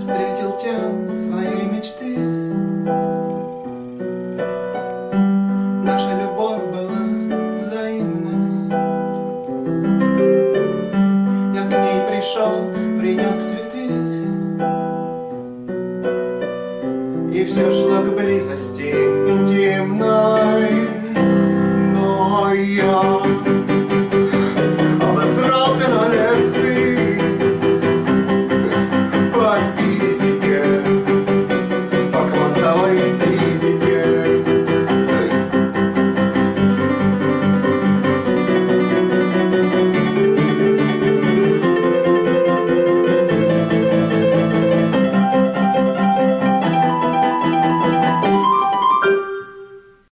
встретил тень своей мечты. Наша любовь была взаимной. Я к ней пришел, принес цветы, и все шло к близости интимной.